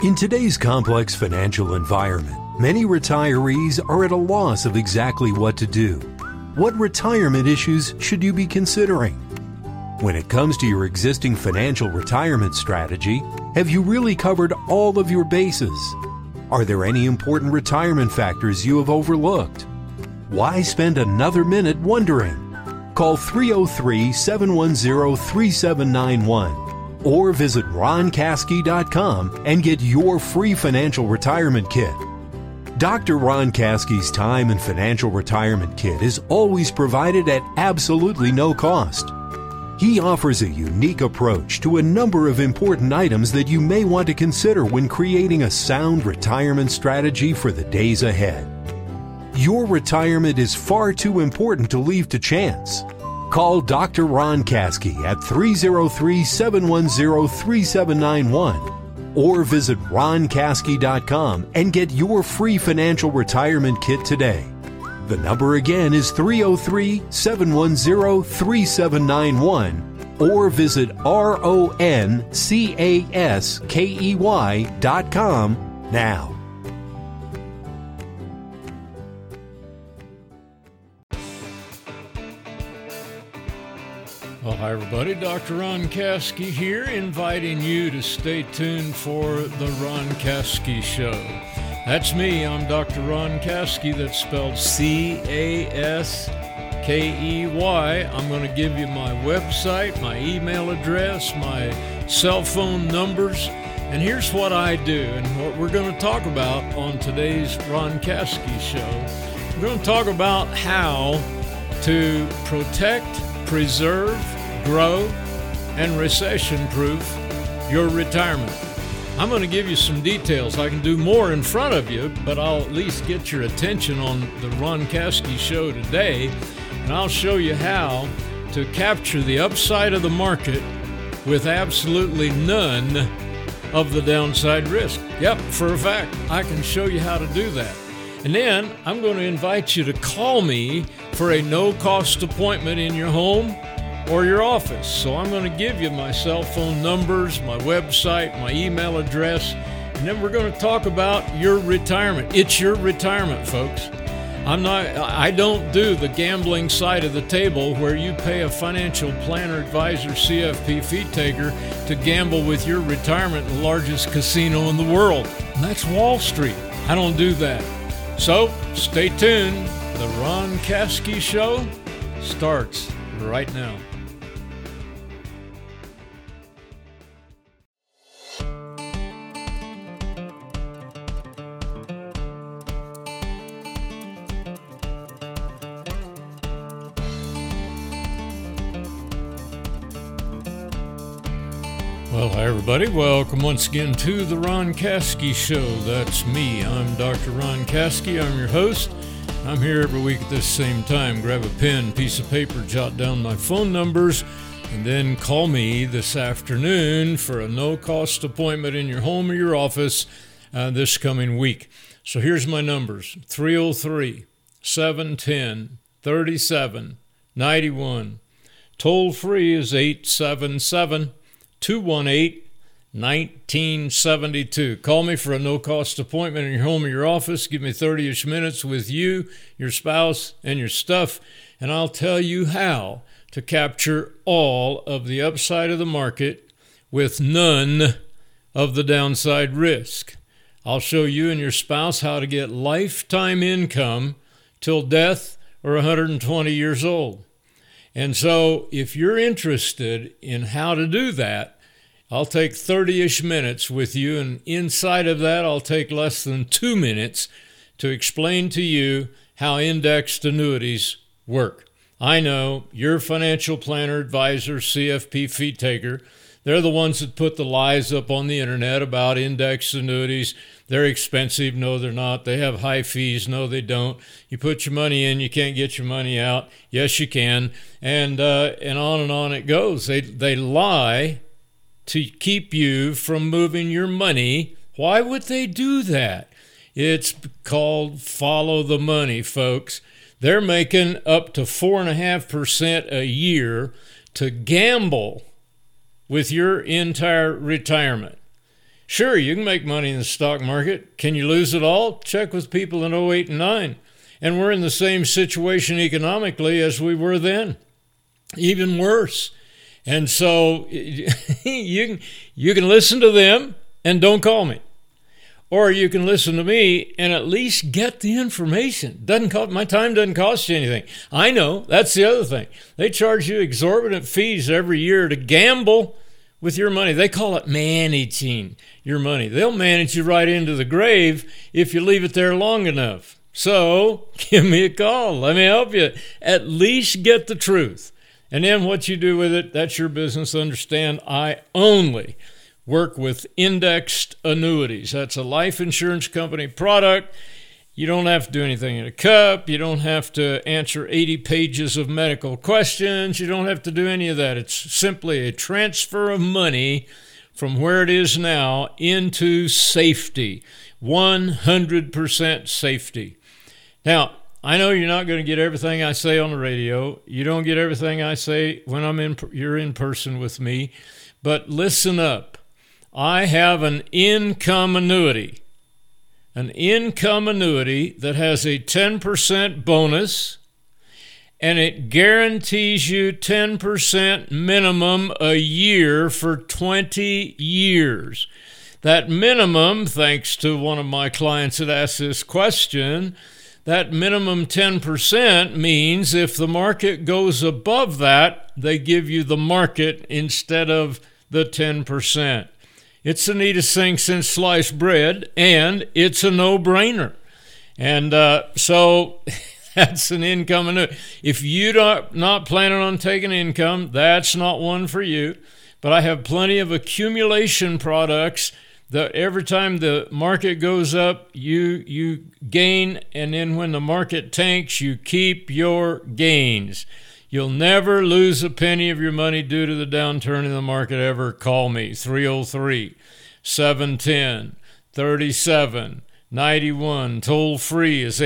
In today's complex financial environment, many retirees are at a loss of exactly what to do. What retirement issues should you be considering? When it comes to your existing financial retirement strategy, have you really covered all of your bases? Are there any important retirement factors you have overlooked? Why spend another minute wondering? Call 303-710-3791 or visit roncaskey.com and get your free financial retirement kit. Dr. Ron Caskey's Time and Financial Retirement Kit is always provided at absolutely no cost. He offers a unique approach to a number of important items that you may want to consider when creating a sound retirement strategy for the days ahead. Your retirement is far too important to leave to chance. Call Dr. Ron Caskey at 303-710-3791 or visit roncaskey.com and get your free financial retirement kit today. The number again is 303-710-3791 or visit roncaskey.com now. Well, hi everybody, Dr. Ron Caskey here, inviting you to stay tuned for the Ron Caskey Show. That's me, I'm Dr. Ron Caskey, that's spelled C-A-S-K-E-Y. I'm going to give you my website, my email address, my cell phone numbers, and here's what I do and what we're going to talk about on today's Ron Caskey Show. We're going to talk about how to protect, preserve, grow, and recession-proof your retirement. I'm going to give you some details. I can do more in front of you, but I'll at least get your attention on the Ron Caskey Show today, and I'll show you how to capture the upside of the market with absolutely none of the downside risk. Yep, for a fact, I can show you how to do that. And then I'm going to invite you to call me for a no-cost appointment in your home or your office. So I'm going to give you my cell phone numbers, my website, my email address, and then we're going to talk about your retirement. It's your retirement, folks. I don't do the gambling side of the table where you pay a financial planner, advisor, CFP fee taker to gamble with your retirement in the largest casino in the world. And that's Wall Street. I don't do that. So stay tuned. The Ron Caskey Show starts right now. Well, hi everybody. Welcome once again to the Ron Caskey Show. That's me. I'm Dr. Ron Caskey. I'm your host. I'm here every week at this same time. Grab a pen, piece of paper, jot down my phone numbers, and then call me this afternoon for a no-cost appointment in your home or your office this coming week. So here's my numbers: 303-710-3791. Toll free is 877-218-1972. Call me for a no-cost appointment in your home or your office. Give me 30-ish minutes with you, your spouse, and your stuff, and I'll tell you how to capture all of the upside of the market with none of the downside risk. I'll show you and your spouse how to get lifetime income till death or 120 years old. And so if you're interested in how to do that, I'll take 30-ish minutes with you, and inside of that, I'll take less than 2 minutes to explain to you how indexed annuities work. I know your financial planner, advisor, CFP fee taker, they're the ones that put the lies up on the internet about indexed annuities. They're expensive. No, they're not. They have high fees. No, they don't. You put your money in, you can't get your money out. Yes, you can. And on it goes. They lie to keep you from moving your money. Why would they do that? It's called follow the money, folks. They're making up to 4.5% a year to gamble with your entire retirement. Sure, you can make money in the stock market. Can you lose it all? Check with people in 08 and 9. And we're in the same situation economically as we were then, even worse. And so you can listen to them and don't call me. Or you can listen to me and at least get the information. My time doesn't cost you anything. I know, that's the other thing. They charge you exorbitant fees every year to gamble with your money. They call it managing your money. They'll manage you right into the grave if you leave it there long enough. So give me a call. Let me help you. At least get the truth. And then what you do with it, that's your business. Understand, I only work with indexed annuities. That's a life insurance company product. You don't have to do anything in a cup. You don't have to answer 80 pages of medical questions. You don't have to do any of that. It's simply a transfer of money from where it is now into safety, 100% safety. Now, I know you're not going to get everything I say on the radio. You don't get everything I say when you're in person with me. But listen up. I have an income annuity that has a 10% bonus, and it guarantees you 10% minimum a year for 20 years. That minimum, thanks to one of my clients that asked this question, that minimum 10% means if the market goes above that, they give you the market instead of the 10%. It's the neatest thing since sliced bread, and it's a no-brainer. And so that's an income annuity. If you're not planning on taking income, that's not one for you. But I have plenty of accumulation products that every time the market goes up, you gain, and then when the market tanks, you keep your gains. You'll never lose a penny of your money due to the downturn in the market ever. Call me, 303-710-3791. Toll free is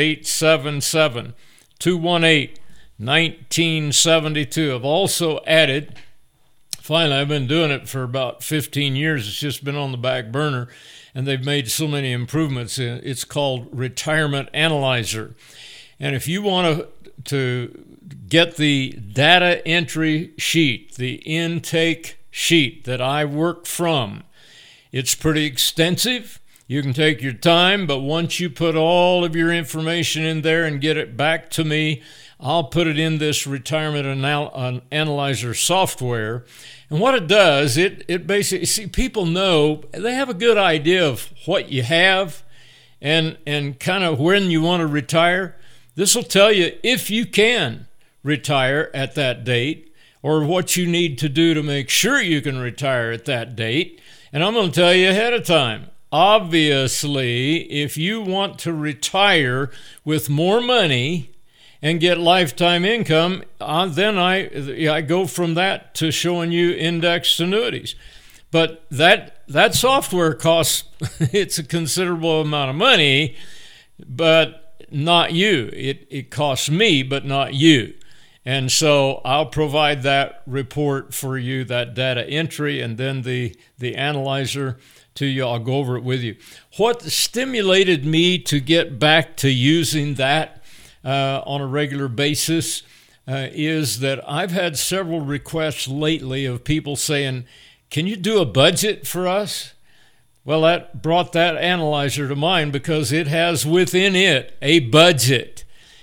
877-218-1972. I've also added, finally, I've been doing it for about 15 years. It's just been on the back burner, and they've made so many improvements. It's called Retirement Analyzer. And if you want to get the data entry sheet, the intake sheet that I work from, it's pretty extensive. You can take your time, but once you put all of your information in there and get it back to me, I'll put it in this Retirement Analyzer software. And what it does, it basically, see, people know, they have a good idea of what you have and kind of when you want to retire. This will tell you if you can retire at that date or what you need to do to make sure you can retire at that date. And I'm going to tell you ahead of time. Obviously, if you want to retire with more money and get lifetime income, then I go from that to showing you indexed annuities. But that software costs, it's a considerable amount of money, but not you. It costs me, but not you. And so I'll provide that report for you, that data entry, and then the analyzer to you. I'll go over it with you. What stimulated me to get back to using that on a regular basis is that I've had several requests lately of people saying, can you do a budget for us? Well, that brought that analyzer to mind because it has within it a budget.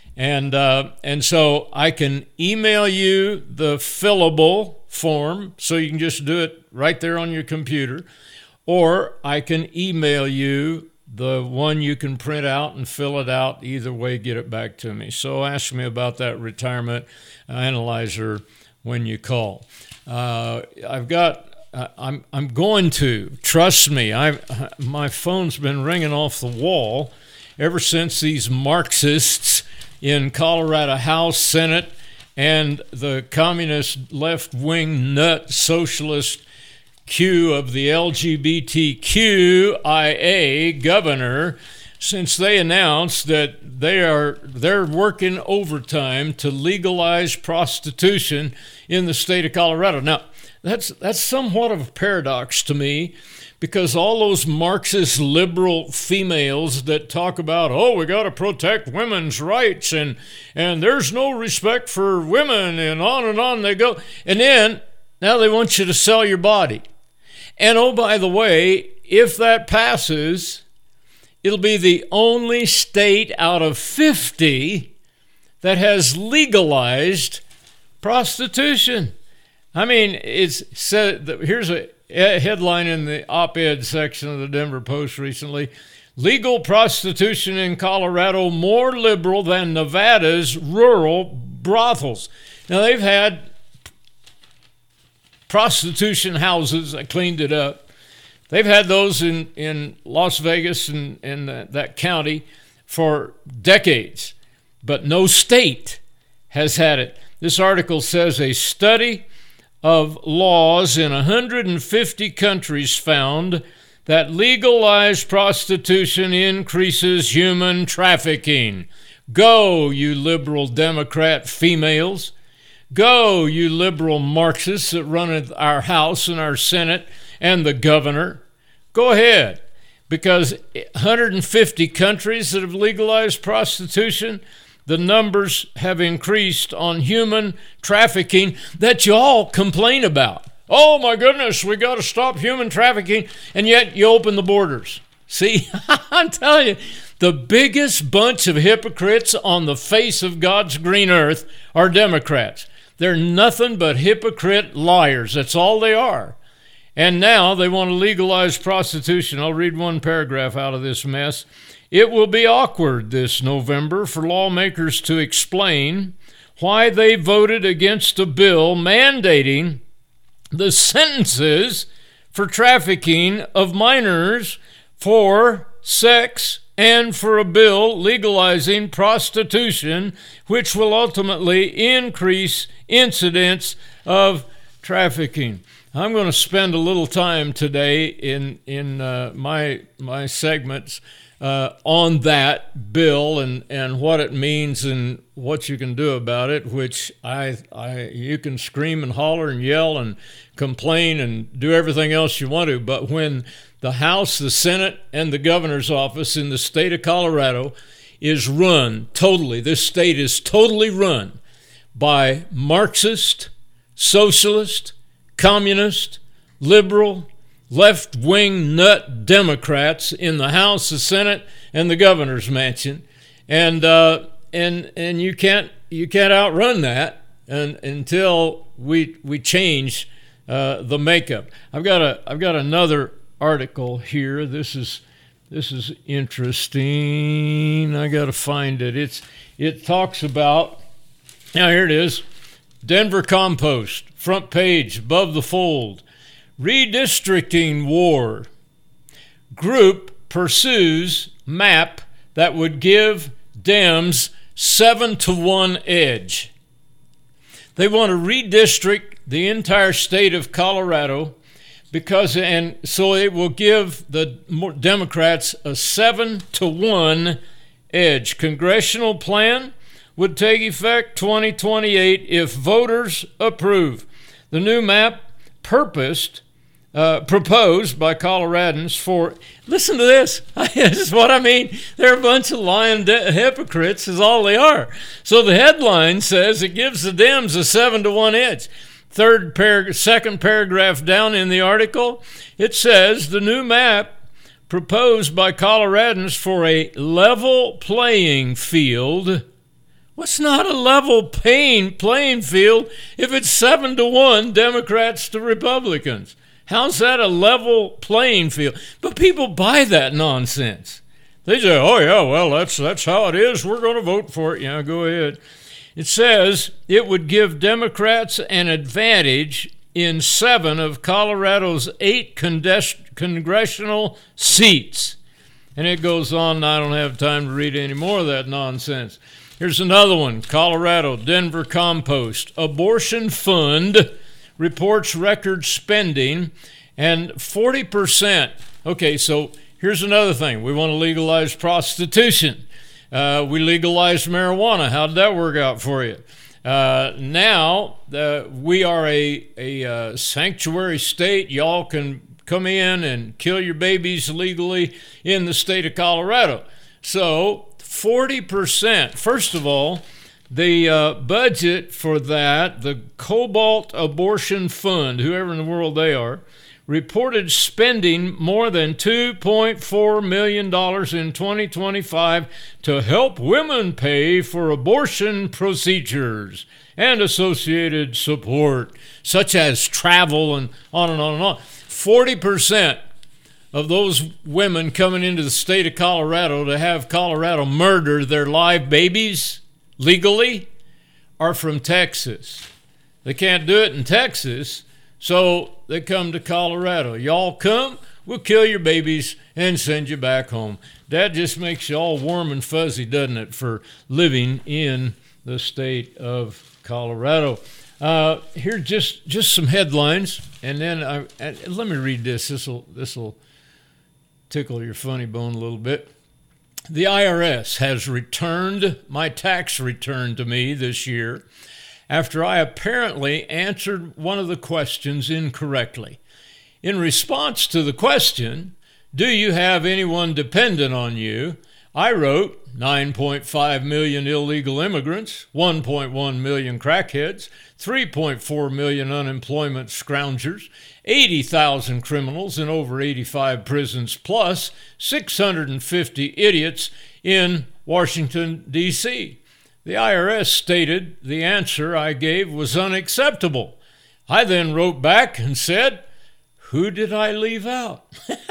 And so I can email you the fillable form, so you can just do it right there on your computer, or I can email you the one you can print out and fill it out. Either way, get it back to me. So ask me about that Retirement Analyzer when you call. I'm going to, trust me, my phone's been ringing off the wall ever since these Marxists in Colorado House, Senate, and the communist left-wing nut socialist Q of the LGBTQIA governor, since they announced that they're working overtime to legalize prostitution in the state of Colorado. Now, that's somewhat of a paradox to me, because all those Marxist liberal females that talk about, oh, we got to protect women's rights and there's no respect for women and on they go. And then now they want you to sell your body. And oh, by the way, if that passes, it'll be the only state out of 50 that has legalized prostitution. I mean, it's said that here's a headline in the op-ed section of the Denver Post recently: legal prostitution in Colorado more liberal than Nevada's rural brothels. Now, they've had prostitution houses that cleaned it up. They've had those in Las Vegas and that county for decades, but no state has had it. This article says a study of laws in 150 countries found that legalized prostitution increases human trafficking. Go, you liberal Democrat females. Go, you liberal Marxists that run our House and our Senate and the governor. Go ahead, because 150 countries that have legalized prostitution, the numbers have increased on human trafficking that you all complain about. Oh my goodness, we got to stop human trafficking, and yet you open the borders. See, I'm telling you, the biggest bunch of hypocrites on the face of God's green earth are Democrats. They're nothing but hypocrite liars. That's all they are. And now they want to legalize prostitution. I'll read one paragraph out of this mess. It will be awkward this November for lawmakers to explain why they voted against a bill mandating the sentences for trafficking of minors for sex and for a bill legalizing prostitution, which will ultimately increase incidents of trafficking. I'm going to spend a little time today in my segments on that bill and what it means and what you can do about it, which you can scream and holler and yell and complain and do everything else you want to, but when the House, the Senate, and the governor's office in the state of Colorado is run totally, this state is totally run by Marxist, socialist, communist, liberal, left-wing nut Democrats in the House, the Senate, and the governor's mansion, and you can't outrun that until we change the makeup. I've got another article here. This is interesting. I got to find it. It talks about, now here it is, Denver Compost, front page, above the fold. Redistricting war. Group pursues map that would give Dems 7-1 edge. They want to redistrict the entire state of Colorado and so it will give the Democrats a 7-1 edge. Congressional plan would take effect 2028 if voters approve. The new map proposed by Coloradans for, listen to this, this is what I mean, they're a bunch of lying hypocrites is all they are. So the headline says it gives the Dems a 7-1 edge. Second paragraph down in the article, it says the new map proposed by Coloradans for a level playing field. What's not a level playing field if it's 7-1 Democrats to Republicans? How's that a level playing field? But people buy that nonsense. They say, oh yeah, well, that's how it is. We're going to vote for it. Yeah, go ahead. It says it would give Democrats an advantage in 7 of Colorado's 8 congressional seats. And it goes on. I don't have time to read any more of that nonsense. Here's another one. Colorado, Denver Compost. Abortion fund reports record spending and 40%. Okay, so here's another thing. We want to legalize prostitution. We legalized marijuana. How did that work out for you? Now we are a sanctuary state. Y'all can come in and kill your babies legally in the state of Colorado. So 40%, first of all, the budget for that, the Cobalt Abortion Fund, whoever in the world they are, reported spending more than $2.4 million in 2025 to help women pay for abortion procedures and associated support, such as travel and on and on and on. 40% of those women coming into the state of Colorado to have Colorado murder their live babies legally are from Texas. They can't do it in Texas, so they come to Colorado. Y'all come, we'll kill your babies and send you back home. That just makes you all warm and fuzzy, doesn't it, for living in the state of Colorado. Here, just some headlines, and then let me read this. This will tickle your funny bone a little bit. The IRS has returned my tax return to me this year after I apparently answered one of the questions incorrectly. In response to the question, do you have anyone dependent on you? I wrote 9.5 million illegal immigrants, 1.1 million crackheads, 3.4 million unemployment scroungers, 80,000 criminals in over 85 prisons, plus 650 idiots in Washington, D.C. The IRS stated the answer I gave was unacceptable. I then wrote back and said, who did I leave out?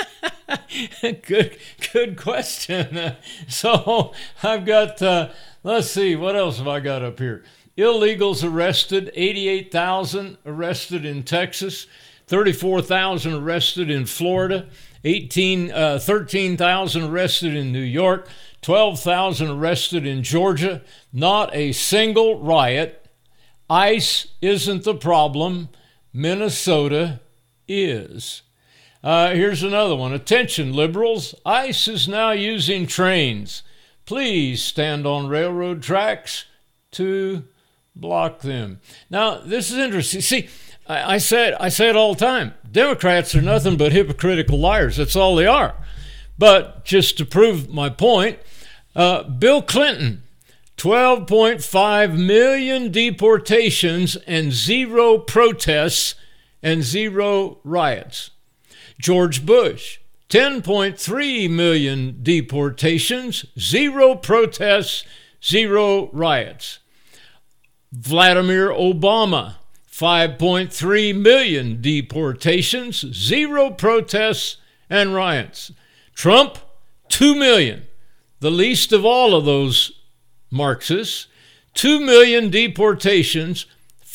Good question. So I've got, let's see, what else have I got up here? Illegals arrested, 88,000 arrested in Texas, 34,000 arrested in Florida, 13,000 arrested in New York, 12,000 arrested in Georgia. Not a single riot. ICE isn't the problem. Minnesota is. Here's another one. Attention, liberals. ICE is now using trains. Please stand on railroad tracks to block them. Now, this is interesting. See, I say it all the time. Democrats are nothing but hypocritical liars. That's all they are. But just to prove my point, Bill Clinton, 12.5 million deportations and 0 protests and 0 riots. George Bush, 10.3 million deportations, 0 protests, 0 riots. Vladimir Obama, 5.3 million deportations, 0 protests and riots. Trump, 2 million, the least of all of those Marxists, 2 million deportations,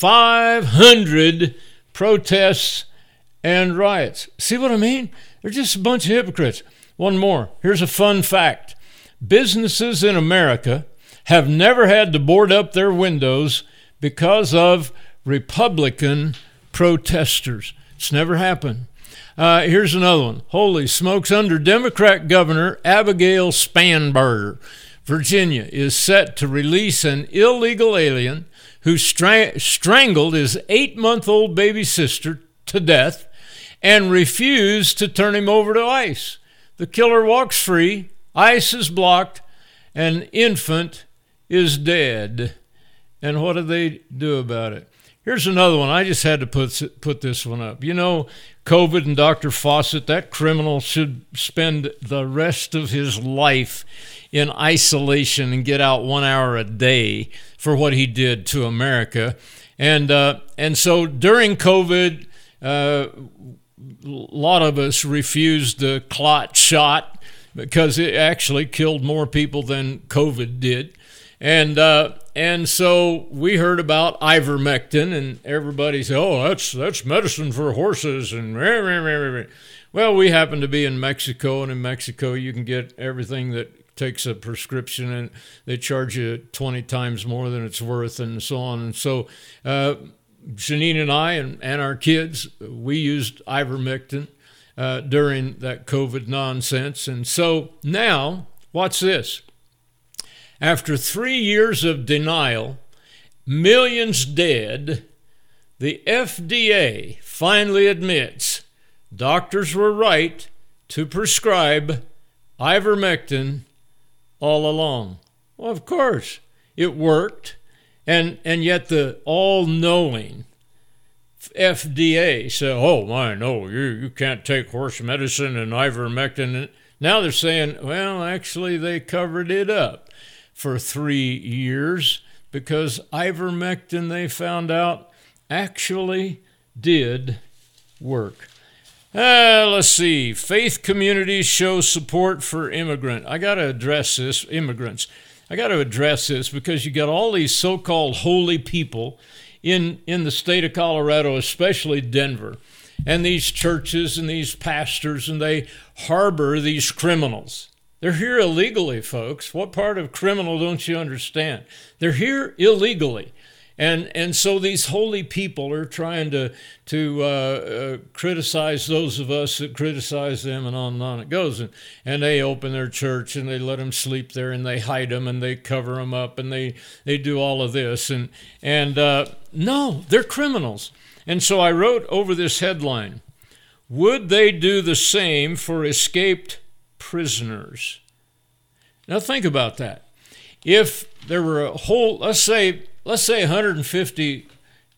500 protests and riots. See what I mean? They're just a bunch of hypocrites. One more. Here's a fun fact. Businesses in America have never had to board up their windows because of Republican protesters. It's never happened. Here's another one. Holy smokes, under Democrat Governor Abigail Spanberger, Virginia is set to release an illegal alien who strangled his 8-month-old baby sister to death and refused to turn him over to ICE. The killer walks free, ICE is blocked, and infant is dead. And what do they do about it? Here's another one. I just had to put this one up. You know, COVID and Dr. Fauci, that criminal should spend the rest of his life in isolation and get out 1 hour a day for what he did to America. And so during COVID, a lot of us refused the clot shot because it actually killed more people than COVID did. And so we heard about ivermectin, and everybody said, "Oh, that's medicine for horses." And well, we happen to be in Mexico, and in Mexico you can get everything that takes a prescription, and they charge you 20 times more than it's worth, and so on. And so Janine and I and our kids, we used ivermectin during that COVID nonsense. And so now, watch this. After 3 years of denial, millions dead, the FDA finally admits doctors were right to prescribe ivermectin all along. Well, of course, it worked. And yet the all-knowing FDA said, oh, my, no, you can't take horse medicine and ivermectin. Now they're saying, well, actually, they covered it up for 3 years because ivermectin, they found out, actually did work. Let's see. Faith communities show support for immigrants. I got to address this because you got all these so-called holy people in the state of Colorado, especially Denver, and these churches and these pastors, and they harbor these criminals. They're here illegally, folks. What part of criminal don't you understand? They're here illegally. And so these holy people are trying to criticize those of us that criticize them, and on it goes. And they open their church, and they let them sleep there, and they hide them, and they cover them up, and they do all of this. And no, they're criminals. And so I wrote over this headline, would they do the same for escaped prisoners? Now think about that. If there were a whole, let's say 150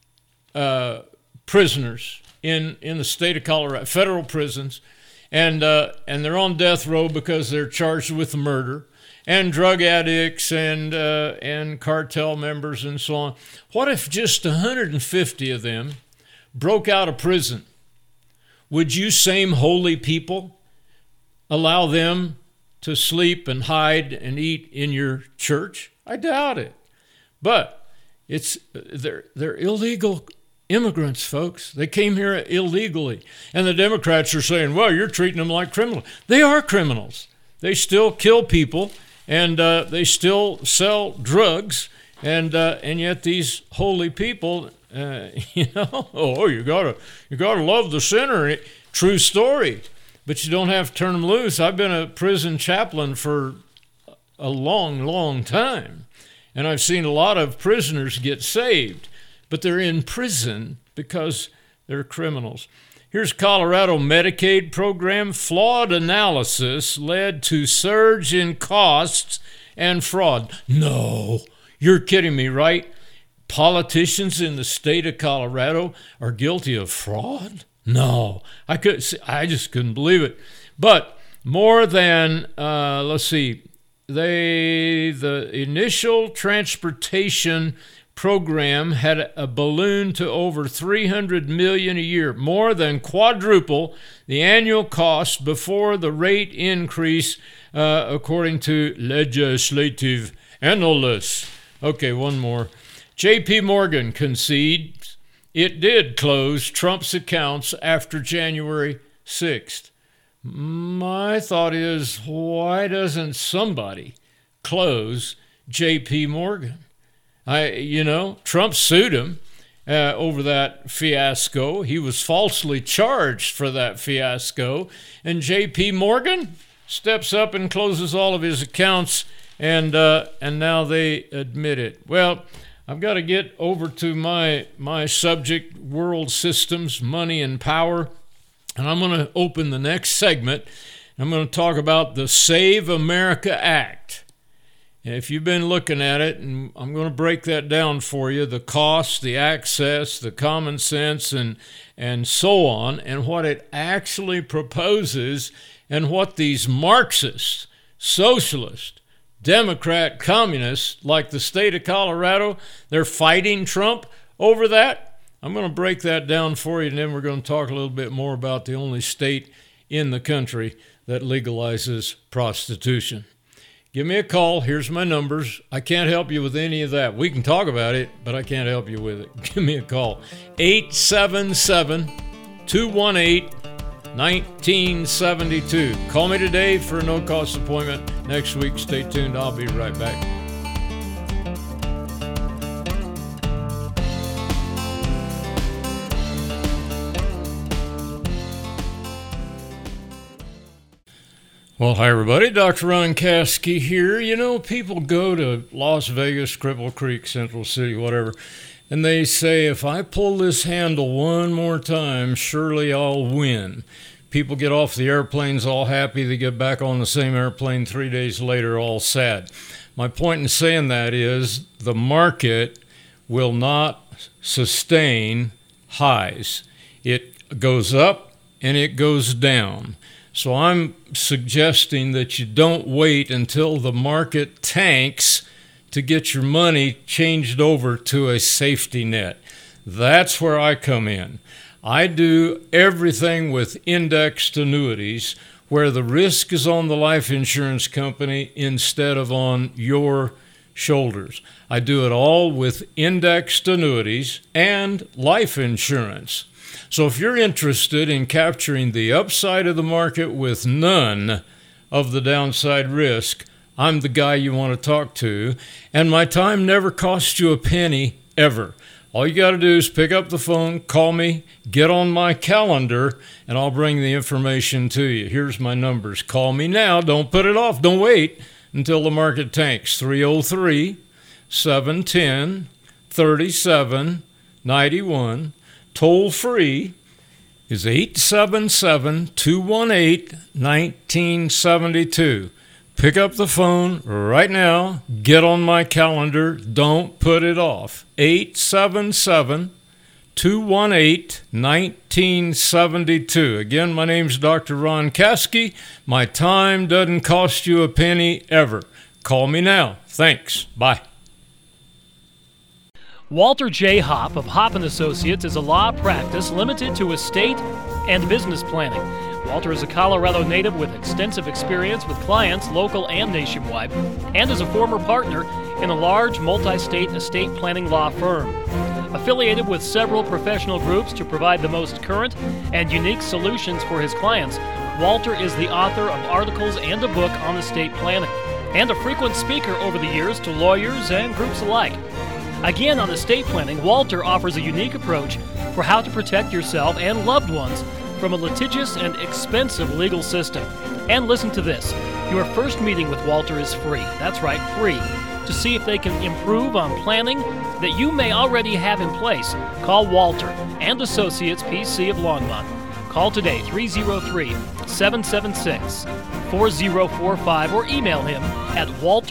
prisoners in the state of Colorado, federal prisons, and they're on death row because they're charged with murder, and drug addicts and cartel members and so on. What if just 150 of them broke out of prison? Would you same holy people allow them to sleep and hide and eat in your church? I doubt it. But they're illegal immigrants, folks. They came here illegally. And the Democrats are saying, well, you're treating them like criminals. They are criminals. They still kill people, and they still sell drugs, and yet these holy people, you gotta love the sinner. True story. But you don't have to turn them loose. I've been a prison chaplain for a long, long time. And I've seen a lot of prisoners get saved, but they're in prison because they're criminals. Here's Colorado Medicaid program. Flawed analysis led to surge in costs and fraud. No, you're kidding me, right? Politicians in the state of Colorado are guilty of fraud? No, I just couldn't believe it. But more than, the initial transportation program had a balloon to over $300 million a year, more than quadruple the annual cost before the rate increase, according to legislative analysts. Okay, one more. J.P. Morgan concedes it did close Trump's accounts after January 6th. My thought is, why doesn't somebody close J.P. Morgan? Trump sued him over that fiasco. He was falsely charged for that fiasco. And J.P. Morgan steps up and closes all of his accounts, and now they admit it. Well, I've got to get over to my subject, world systems, money, and power. And I'm going to open the next segment. I'm going to talk about the Save America Act. And if you've been looking at it, and I'm going to break that down for you, the cost, the access, the common sense, and so on, and what it actually proposes, and what these Marxists, socialists, Democrat, communists, like the state of Colorado, they're fighting Trump over that. I'm going to break that down for you, and then we're going to talk a little bit more about the only state in the country that legalizes prostitution. Give me a call. Here's my numbers. I can't help you with any of that. We can talk about it, but I can't help you with it. Give me a call. 877-218-1972. Call me today for a no-cost appointment. Next week, stay tuned. I'll be right back. Well, hi, everybody. Dr. Ron Caskey here. You know, people go to Las Vegas, Cripple Creek, Central City, whatever, and they say, if I pull this handle one more time, surely I'll win. People get off the airplanes all happy. They get back on the same airplane 3 days later all sad. My point in saying that is the market will not sustain highs. It goes up and it goes down. So I'm suggesting that you don't wait until the market tanks to get your money changed over to a safety net. That's where I come in. I do everything with indexed annuities where the risk is on the life insurance company instead of on your shoulders. I do it all with indexed annuities and life insurance. So if you're interested in capturing the upside of the market with none of the downside risk, I'm the guy you want to talk to, and my time never costs you a penny, ever. All you got to do is pick up the phone, call me, get on my calendar, and I'll bring the information to you. Here's my numbers. Call me now. Don't put it off. Don't wait until the market tanks. 303-710-3791. Toll free is 877-218-1972. Pick up the phone right now. Get on my calendar. Don't put it off. 877-218-1972. Again, my name's Dr. Ron Caskey. My time doesn't cost you a penny ever. Call me now. Thanks. Bye. Walter J. Hopp of Hopp & Associates is a law practice limited to estate and business planning. Walter is a Colorado native with extensive experience with clients local and nationwide, and is a former partner in a large multi-state estate planning law firm. Affiliated with several professional groups to provide the most current and unique solutions for his clients, Walter is the author of articles and a book on estate planning, and a frequent speaker over the years to lawyers and groups alike. Again, on estate planning, Walter offers a unique approach for how to protect yourself and loved ones from a litigious and expensive legal system. And listen to this, your first meeting with Walter is free. That's right, free. To see if they can improve on planning that you may already have in place, call Walter and Associates PC of Longmont. Call today, 303-776-4045, or email him at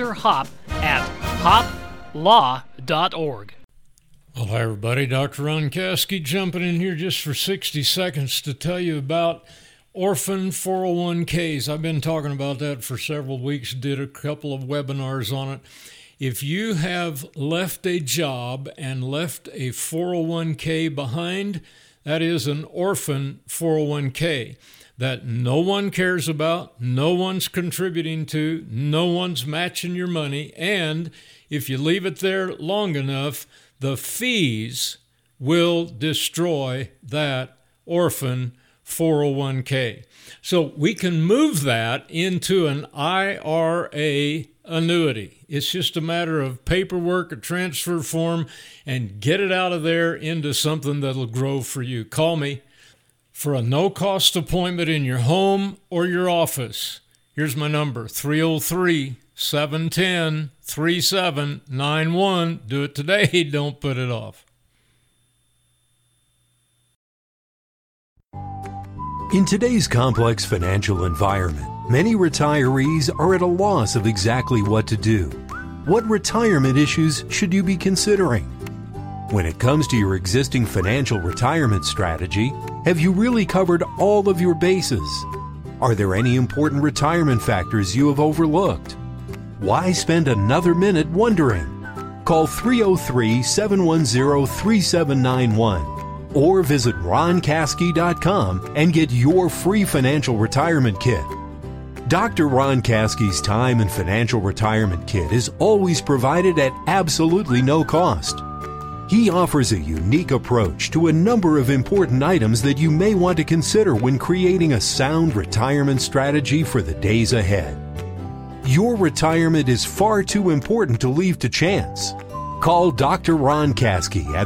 walterhopp@hopplaw.org. Well, hi, everybody. Dr. Ron Caskey jumping in here just for 60 seconds to tell you about orphan 401ks. I've been talking about that for several weeks, did a couple of webinars on it. If you have left a job and left a 401k behind, that is an orphan 401k that no one cares about, no one's contributing to, no one's matching your money, and if you leave it there long enough, the fees will destroy that orphan 401k. So we can move that into an IRA annuity. It's just a matter of paperwork, a transfer form, and get it out of there into something that'll grow for you. Call me for a no-cost appointment in your home or your office. Here's my number, 303-710-3791. Do it today. Don't put it off. In today's complex financial environment, many retirees are at a loss of exactly what to do. What retirement issues should you be considering? When it comes to your existing financial retirement strategy, have you really covered all of your bases? Are there any important retirement factors you have overlooked? Why spend another minute wondering? Call 303-710-3791 or visit roncaskey.com and get your free financial retirement kit. Dr. Ron Caskey's Time and Financial Retirement Kit is always provided at absolutely no cost. He offers a unique approach to a number of important items that you may want to consider when creating a sound retirement strategy for the days ahead. Your retirement is far too important to leave to chance. Call Dr. Ron Caskey at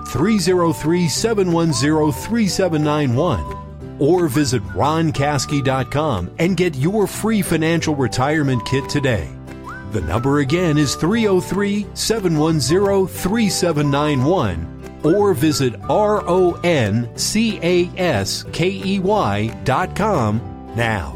303-710-3791 or visit roncaskey.com and get your free financial retirement kit today. The number again is 303-710-3791 or visit RONCASKEY.com now.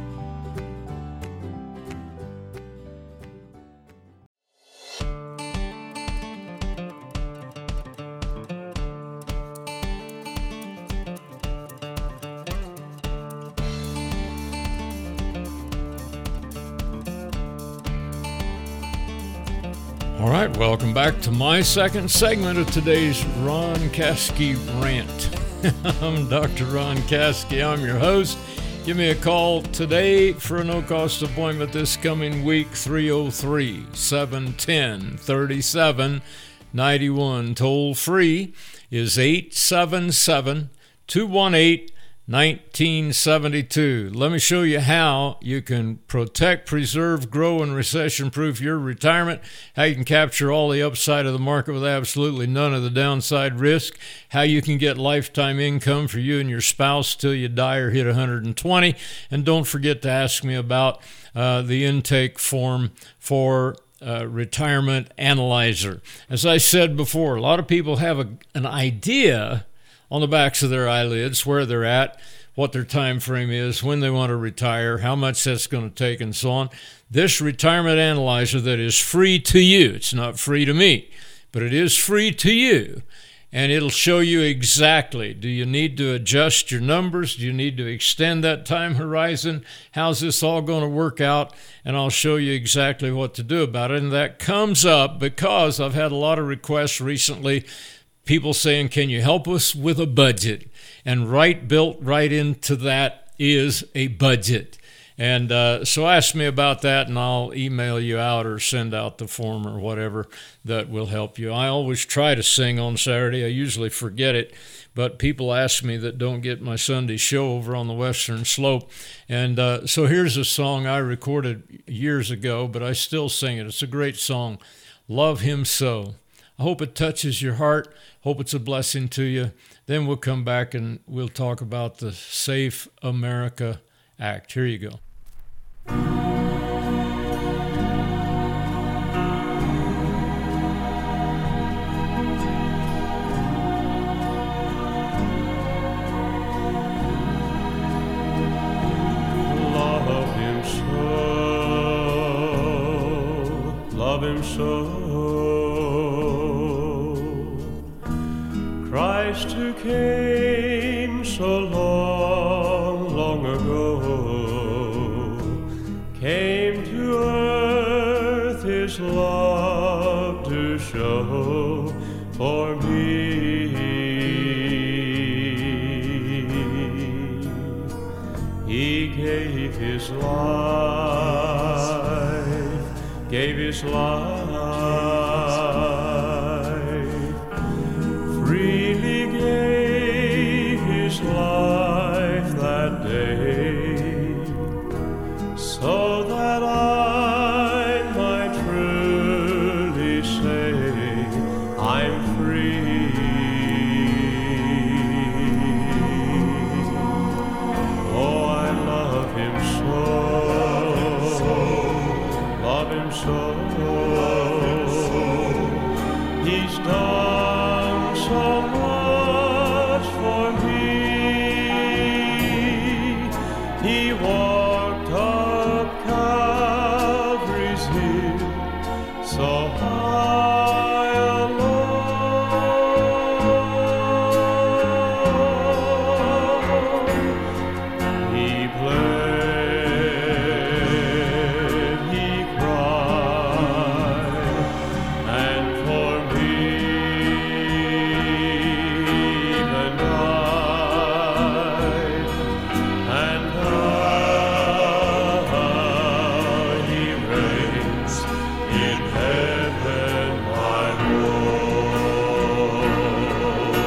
All right, welcome back to my second segment of today's Ron Caskey Rant. I'm Dr. Ron Caskey. I'm your host. Give me a call today for a no-cost appointment this coming week, 303-710-3791. Toll free is 877-218-1972. Let me show you how you can protect, preserve, grow, and recession-proof your retirement, how you can capture all the upside of the market with absolutely none of the downside risk, how you can get lifetime income for you and your spouse till you die or hit 120, and don't forget to ask me about the intake form for Retirement Analyzer. As I said before, a lot of people have an idea on the backs of their eyelids where they're at, what their time frame is, when they want to retire, how much that's going to take, and so on. This Retirement Analyzer that is free to you, it's not free to me, but it is free to you, and it'll show you exactly, do you need to adjust your numbers? Do you need to extend that time horizon? How's this all going to work out? And I'll show you exactly what to do about it. And that comes up because I've had a lot of requests recently, people saying, can you help us with a budget? And built right into that is a budget. And so ask me about that, and I'll email you out or send out the form or whatever that will help you. I always try to sing on Saturday. I usually forget it, but people ask me that don't get my Sunday show over on the Western Slope. And so here's a song I recorded years ago, but I still sing it. It's a great song, Love Him So. I hope it touches your heart. Hope it's a blessing to you. Then we'll come back and we'll talk about the Safe America Act. Here you go. Love him so, love him so. Christ who came so long, long ago, came to earth his love to show for me. He gave his life, freely gave his life that day, so that I might truly say I'm free. Oh, I love him so, love him so. He's done so much for me. He walked up Calvary's hill, so high alone. He bled, he cried, and for me even died. And now he reigns in heaven, my Lord.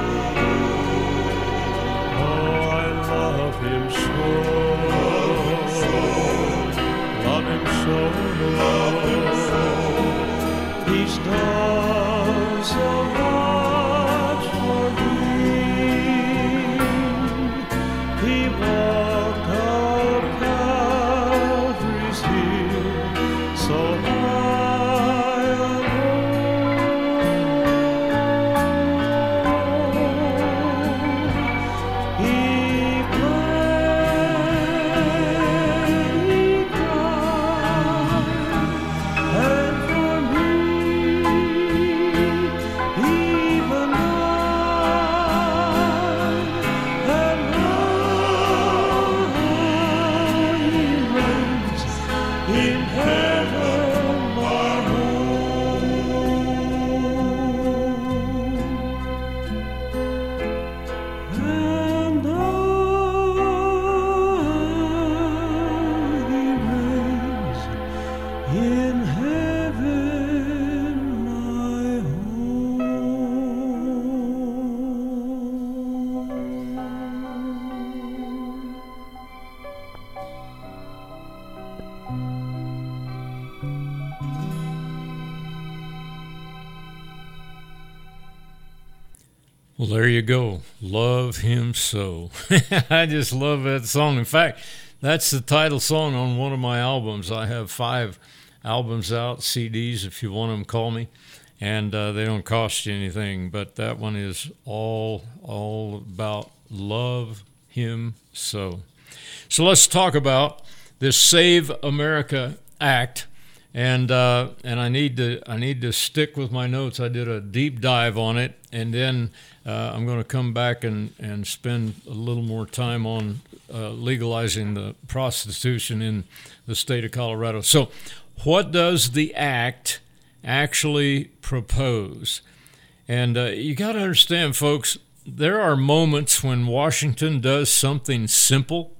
Oh, I love him so, love him so. He's done so much for me. He walked up Calvary's hill, so high alone. in heaven my home. And He reigns in heaven my Well, there you go. Love Him So. I just love that song. In fact, that's the title song on one of my albums. I have 5 albums out, CDs, if you want them, call me. And they don't cost you anything. But that one is all about Love Him So. So let's talk about this Save America Act. And I need to stick with my notes. I did a deep dive on it, and then I'm going to come back and spend a little more time on legalizing the prostitution in the state of Colorado. So, what does the act actually propose? And you got to understand, folks, there are moments when Washington does something simple,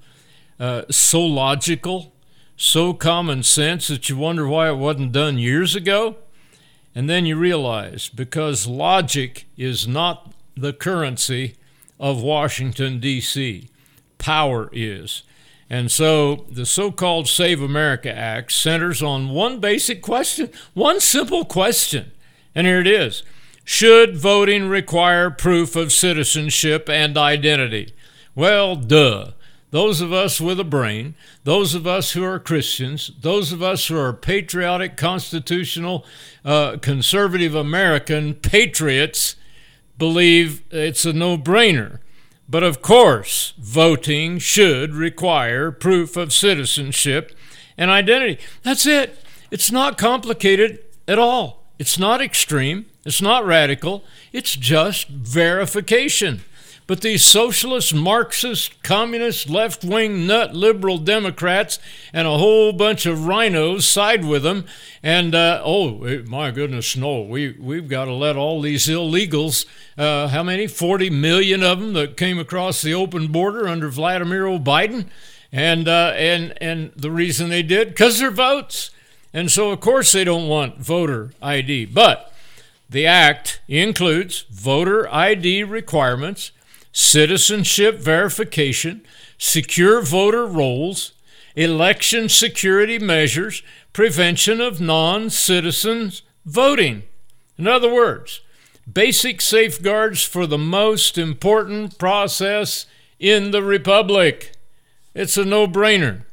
so logical, so common sense that you wonder why it wasn't done years ago. And then you realize, because logic is not the currency of Washington, D.C., power is. And so the so-called Save America Act centers on one basic question, one simple question. And here it is. Should voting require proof of citizenship and identity? Well, duh. Those of us with a brain, those of us who are Christians, those of us who are patriotic, constitutional, conservative American patriots believe it's a no-brainer. But of course, voting should require proof of citizenship and identity. That's it. It's not complicated at all. It's not extreme. It's not radical. It's just verification. But these socialist, Marxist, communist, left-wing, nut, liberal Democrats and a whole bunch of rhinos side with them. And, my goodness, no, we've got to let all these illegals, how many? 40 million of them that came across the open border under Vladimir Biden. And the reason they did, because they're votes. And so, of course, they don't want voter ID. But the act includes voter ID requirements, citizenship verification, secure voter rolls, election security measures, prevention of non-citizens voting. In other words, basic safeguards for the most important process in the republic. It's a no-brainer.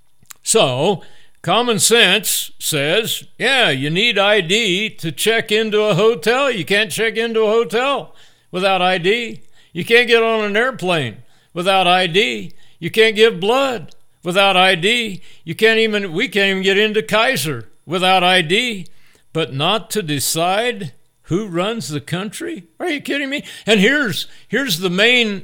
So, common sense says, yeah, you need ID to check into a hotel. You can't check into a hotel without ID. You can't get on an airplane without ID. You can't give blood without ID. We can't even get into Kaiser without ID. But not to decide who runs the country? Are you kidding me? And here's the main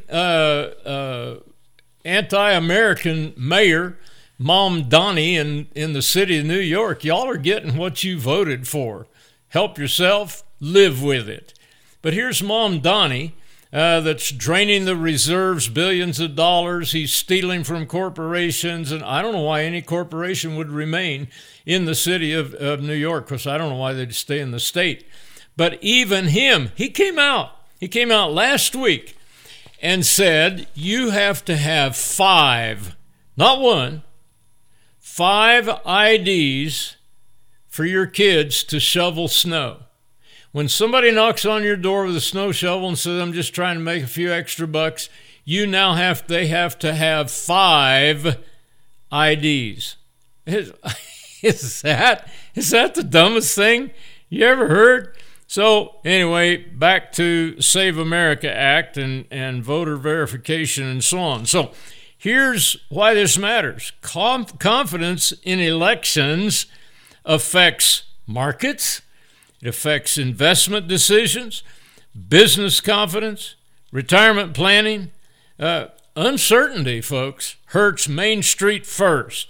anti-American mayor, Mom Donnie in the city of New York. Y'all are getting what you voted for. Help yourself, live with it. But here's Mom Donnie, that's draining the reserves, billions of dollars. He's stealing from corporations, and I don't know why any corporation would remain in the city of New York, because I don't know why they'd stay in the state. But even him, he came out last week and said, you have to have 5, not 1, 5 IDs for your kids to shovel snow. When somebody knocks on your door with a snow shovel and says, I'm just trying to make a few extra bucks, they have to have 5 IDs. Is that the dumbest thing you ever heard? So anyway, back to Save America Act and voter verification and so on. So here's why this matters. Confidence in elections affects markets. It affects investment decisions, business confidence, retirement planning. Uncertainty, folks, hurts Main Street first.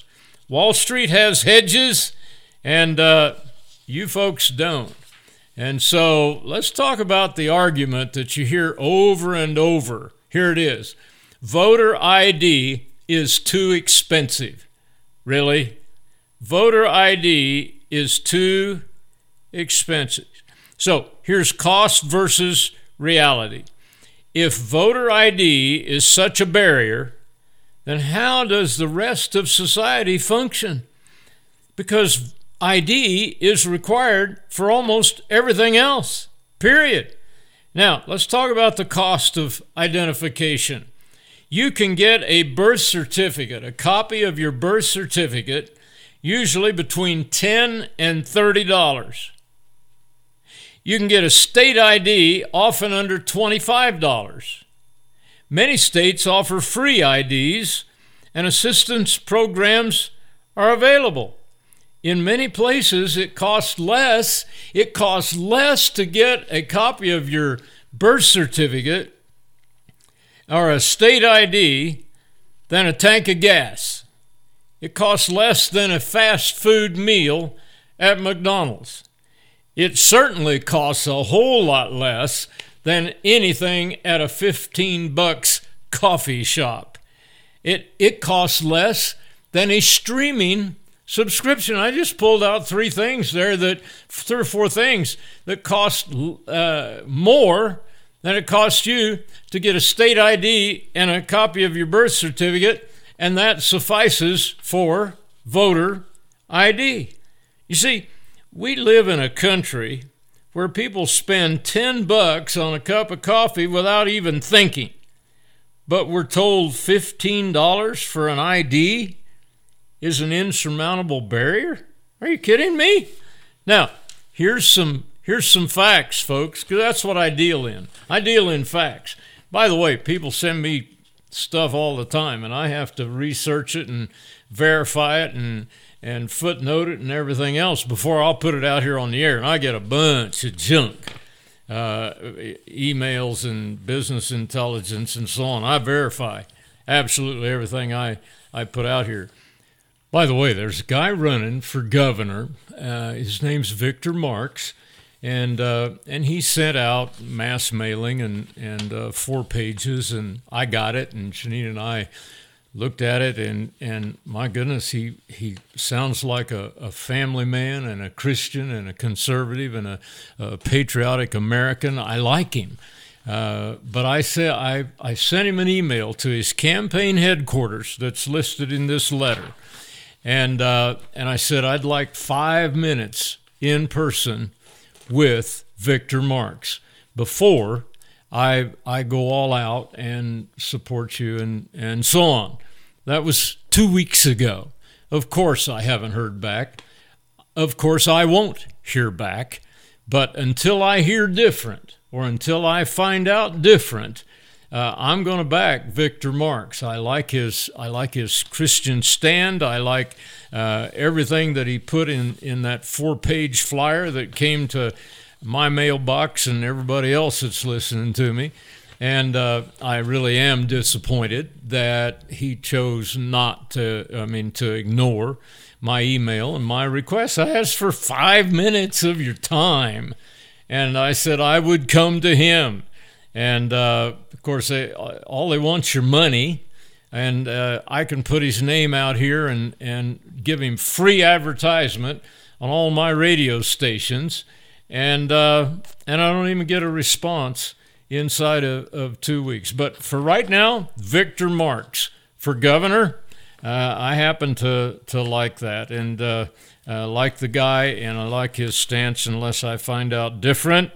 Wall Street has hedges, and you folks don't. And so let's talk about the argument that you hear over and over. Here it is. Voter ID is too expensive. Really? Voter ID is too expensive. So here's cost versus reality. If voter ID is such a barrier, then how does the rest of society function? Because ID is required for almost everything else, period. Now, let's talk about the cost of identification. You can get a birth certificate, a copy of your birth certificate, usually between $10 and $30. You can get a state ID, often under $25. Many states offer free IDs, and assistance programs are available. In many places, it costs less. It costs less to get a copy of your birth certificate or a state ID than a tank of gas. It costs less than a fast food meal at McDonald's. It certainly costs a whole lot less than anything at a $15 coffee shop. It costs less than a streaming subscription. I just pulled out three or four things that cost more than it costs you to get a state ID and a copy of your birth certificate, and that suffices for voter ID. You see, we live in a country where people spend $10 on a cup of coffee without even thinking, but we're told $15 for an ID is an insurmountable barrier? Are you kidding me? Now, here's some facts, folks, because that's what I deal in. I deal in facts. By the way, people send me stuff all the time, and I have to research it and verify it and footnote it and everything else before I'll put it out here on the air. And I get a bunch of junk, emails and business intelligence and so on. I verify absolutely everything I put out here. By the way, there's a guy running for governor. His name's Victor Marx, and he sent out mass mailing and 4 pages, and I got it, and Shanine and I looked at it, and my goodness, he sounds like a family man and a Christian and a conservative and a patriotic American. I like him. But I sent him an email to his campaign headquarters that's listed in this letter. And I said, I'd like 5 minutes in person with Victor Marx before I go all out and support you and so on. That was 2 weeks ago. Of course, I haven't heard back. Of course, I won't hear back. But until I hear different, or until I find out different, I'm going to back Victor Marx. I like his Christian stand. I like everything that he put in that 4-page flyer that came to my mailbox and everybody else that's listening to me. And I really am disappointed that he chose to ignore my email and my request. I asked for 5 minutes of your time, and I said I would come to him. And, of course, all they want is your money, and I can put his name out here and give him free advertisement on all my radio stations, and I don't even get a response inside of 2 weeks. But for right now, Victor Marx for governor. I happen to like that, and like the guy, and I like his stance unless I find out different.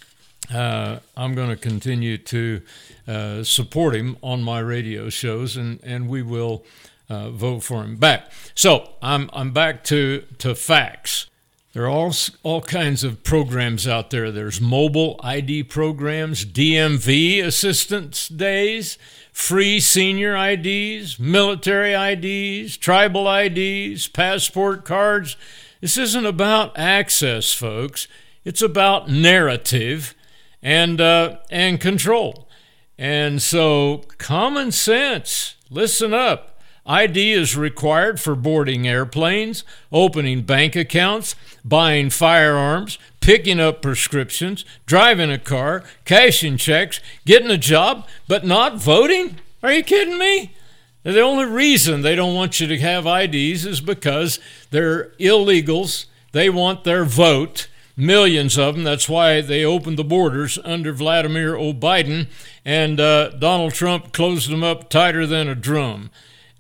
I'm going to continue to support him on my radio shows, and we will vote for him back. So I'm back to facts. There are all kinds of programs out there. There's mobile ID programs, DMV assistance days, free senior IDs, military IDs, tribal IDs, passport cards. This isn't about access, folks. It's about narrative and control. And so common sense, listen up. ID is required for boarding airplanes, opening bank accounts, buying firearms, picking up prescriptions, driving a car, cashing checks, getting a job, but not voting? Are you kidding me? The only reason they don't want you to have IDs is because they're illegals. They want their vote, millions of them. That's why they opened the borders under Vladimir Biden, and Donald Trump closed them up tighter than a drum.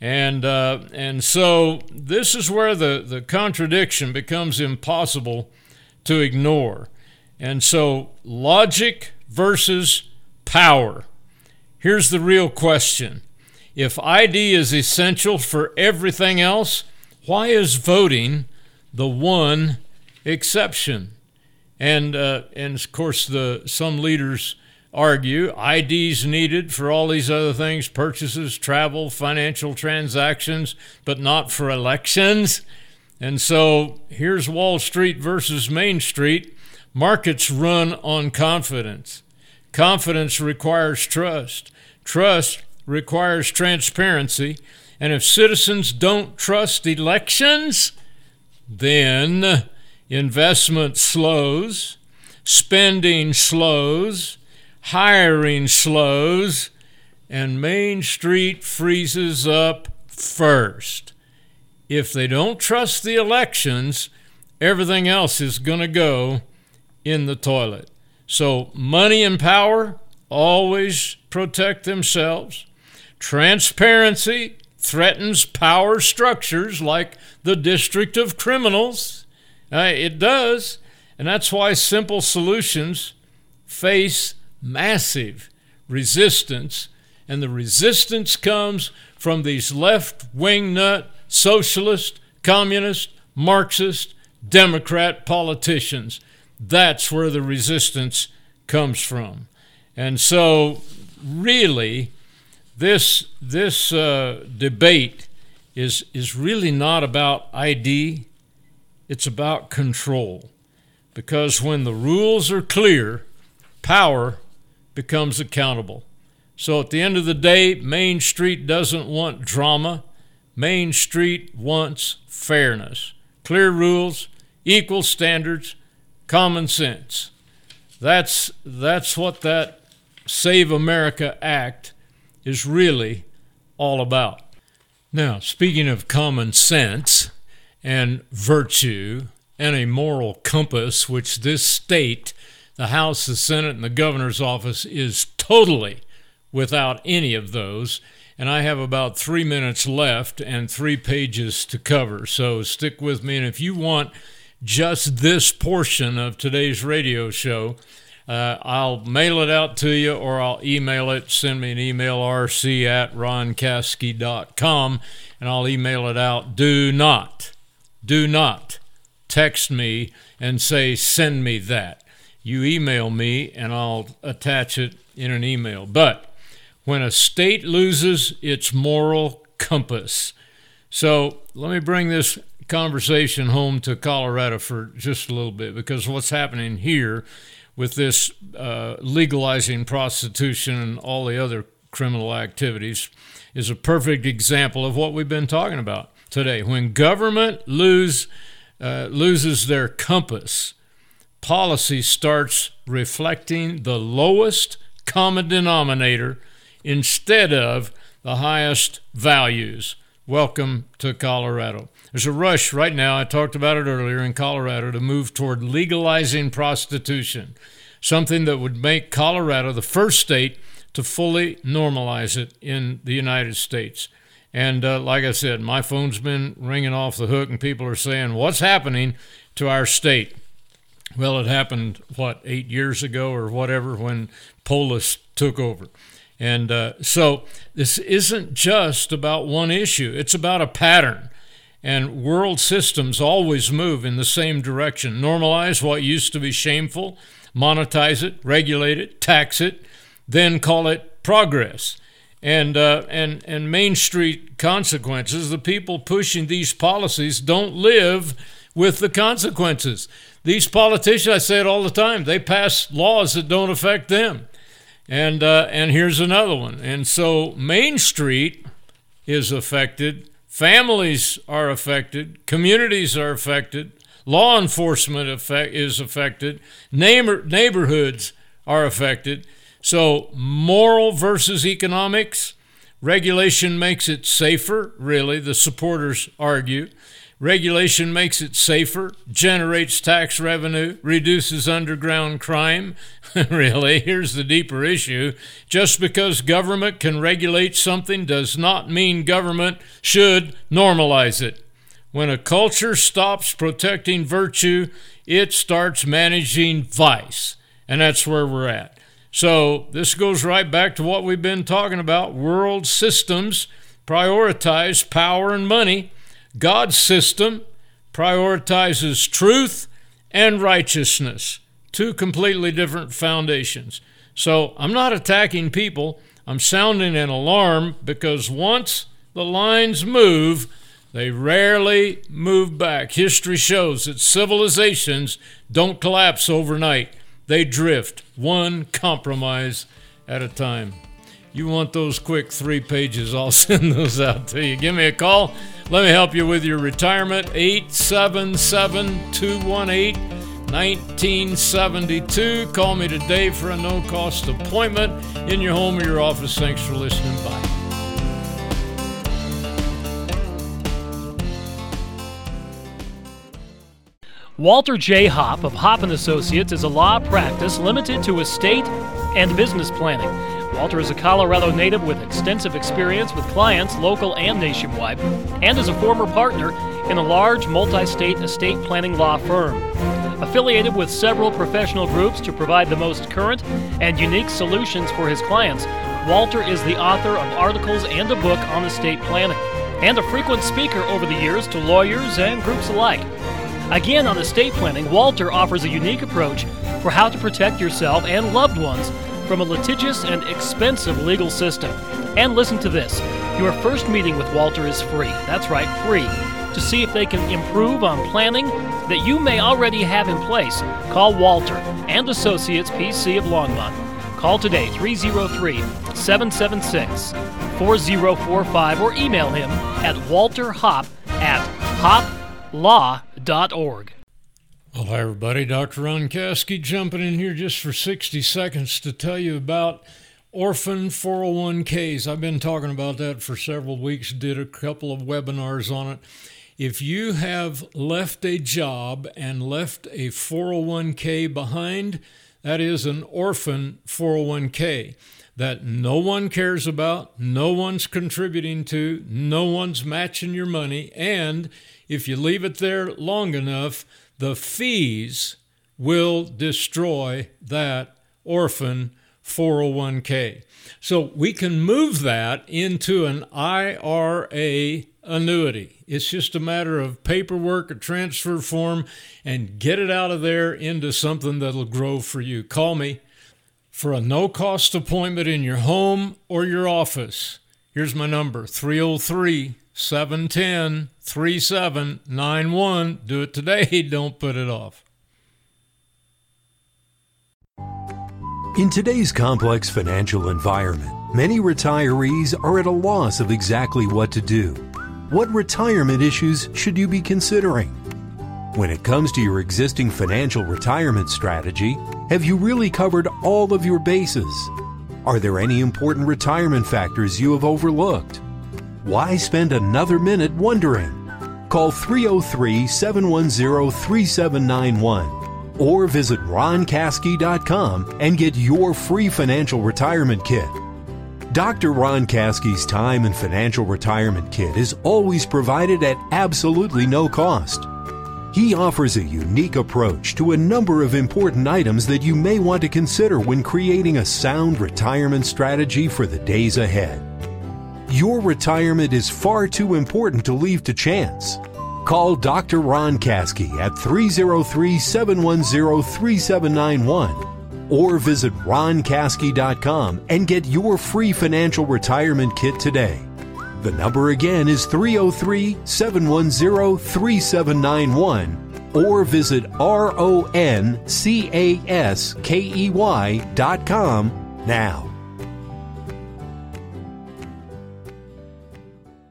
And so this is where the contradiction becomes impossible to ignore. And so logic versus power. Here's the real question. If ID is essential for everything else, why is voting the one exception? And of course, some leaders argue IDs needed for all these other things, purchases, travel, financial transactions, but not for elections. And so here's Wall Street versus Main Street. Markets run on confidence. Confidence requires trust. Trust requires transparency. And if citizens don't trust elections, then investment slows, spending slows, hiring slows, and Main Street freezes up first. If they don't trust the elections, everything else is going to go in the toilet. So money and power always protect themselves. Transparency threatens power structures like the District of Criminals. It does, and that's why simple solutions face massive resistance, and the resistance comes from these left-wing nut, socialist, communist, Marxist, Democrat politicians. That's where the resistance comes from. And so really this debate is really not about ID, it's about control. Because when the rules are clear, power becomes accountable. So at the end of the day, Main Street doesn't want drama. Main Street wants fairness. Clear rules, equal standards, common sense. That's what that Save America Act is really all about. Now, speaking of common sense and virtue and a moral compass, which this state, the House, the Senate, and the governor's office is totally without any of those. And I have about 3 minutes left and 3 pages to cover. So stick with me. And if you want just this portion of today's radio show, I'll mail it out to you or I'll email it. Send me an email, rc@roncaskey.com, and I'll email it out. Do not text me and say, send me that. You email me and I'll attach it in an email. But when a state loses its moral compass. So let me bring this conversation home to Colorado for just a little bit, because what's happening here with this legalizing prostitution and all the other criminal activities is a perfect example of what we've been talking about today. When government loses their compass, policy starts reflecting the lowest common denominator instead of the highest values. Welcome to Colorado. There's a rush right now, I talked about it earlier, in Colorado to move toward legalizing prostitution, something that would make Colorado the first state to fully normalize it in the United States. And like I said, my phone's been ringing off the hook, and people are saying, what's happening to our state? Well, it happened, 8 years ago or whatever, when Polis took over. And so this isn't just about one issue. It's about a pattern. And world systems always move in the same direction. Normalize what used to be shameful, monetize it, regulate it, tax it, then call it progress. And Main Street consequences, the people pushing these policies don't live with the consequences. These politicians, I say it all the time, they pass laws that don't affect them. And here's another one. And so Main Street is affected, families are affected, communities are affected, law enforcement is affected, neighborhoods are affected. So moral versus economics, regulation makes it safer, really, the supporters argue. Regulation makes it safer, generates tax revenue, reduces underground crime. Really, here's the deeper issue. Just because government can regulate something does not mean government should normalize it. When a culture stops protecting virtue, it starts managing vice. And that's where we're at. So this goes right back to what we've been talking about. World systems prioritize power and money. God's system prioritizes truth and righteousness, two completely different foundations. So I'm not attacking people. I'm sounding an alarm because once the lines move, they rarely move back. History shows that civilizations don't collapse overnight. They drift, one compromise at a time. You want those quick 3 pages, I'll send those out to you. Give me a call. Let me help you with your retirement. 877-218-1972. Call me today for a no-cost appointment in your home or your office. Thanks for listening. Bye. Walter J. Hopp of Hopp & Associates is a law practice limited to estate and business planning. Walter is a Colorado native with extensive experience with clients local and nationwide, and is a former partner in a large multi-state estate planning law firm. Affiliated with several professional groups to provide the most current and unique solutions for his clients, Walter is the author of articles and a book on estate planning, and a frequent speaker over the years to lawyers and groups alike. Again, on estate planning, Walter offers a unique approach for how to protect yourself and loved ones from a litigious and expensive legal system. And listen to this, your first meeting with Walter is free. That's right, free. To see if they can improve on planning that you may already have in place, call Walter and Associates PC of Longmont. Call today, 303-776-4045, or email him at walterhopp@hopplaw.org. Well, hi, everybody. Dr. Ron Caskey jumping in here just for 60 seconds to tell you about orphan 401ks. I've been talking about that for several weeks, did a couple of webinars on it. If you have left a job and left a 401k behind, that is an orphan 401k that no one cares about, no one's contributing to, no one's matching your money, and if you leave it there long enough, the fees will destroy that orphan 401k. So we can move that into an IRA annuity. It's just a matter of paperwork, a transfer form, and get it out of there into something that'll grow for you. Call me for a no-cost appointment in your home or your office. Here's my number, 303-710-3791. Do it today. Don't put it off. In today's complex financial environment, many retirees are at a loss of exactly what to do. What retirement issues should you be considering? When it comes to your existing financial retirement strategy, have you really covered all of your bases? Are there any important retirement factors you have overlooked? Why spend another minute wondering? Call 303-710-3791 or visit roncaskey.com and get your free financial retirement kit. Dr. Ron Caskey's Time and Financial Retirement Kit is always provided at absolutely no cost. He offers a unique approach to a number of important items that you may want to consider when creating a sound retirement strategy for the days ahead. Your retirement is far too important to leave to chance. Call Dr. Ron Caskey at 303-710-3791 or visit roncaskey.com and get your free financial retirement kit today. The number again is 303-710-3791 or visit roncaskey.com now.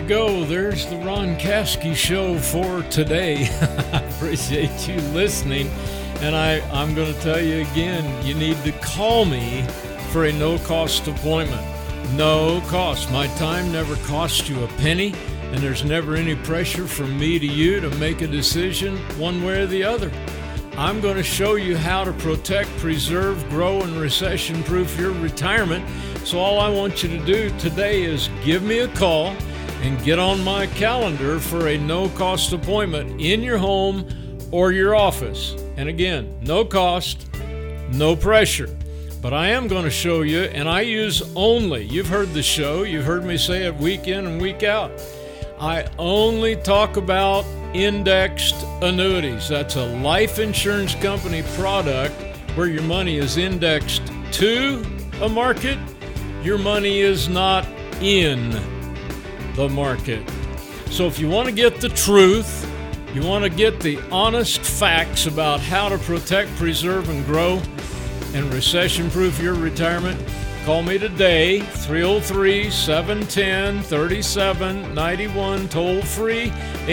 go. There's the Ron Caskey Show for today. I appreciate you listening. And I'm going to tell you again, you need to call me for a no-cost appointment. No cost. My time never costs you a penny, and there's never any pressure from me to you to make a decision one way or the other. I'm going to show you how to protect, preserve, grow, and recession-proof your retirement. So all I want you to do today is give me a call and get on my calendar for a no-cost appointment in your home or your office. And again, no cost, no pressure. But I am going to show you, and I use only, you've heard the show, you've heard me say it week in and week out, I only talk about indexed annuities. That's a life insurance company product where your money is indexed to a market. Your money is not in the market. So if you want to get the truth, you want to get the honest facts about how to protect, preserve, and grow and recession-proof your retirement, call me today, 303-710-3791, toll-free,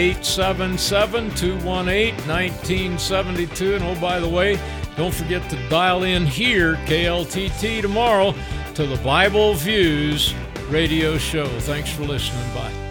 877-218-1972. And oh, by the way, don't forget to dial in here, KLTT, tomorrow to the Bible Views radio show. Thanks for listening. Bye.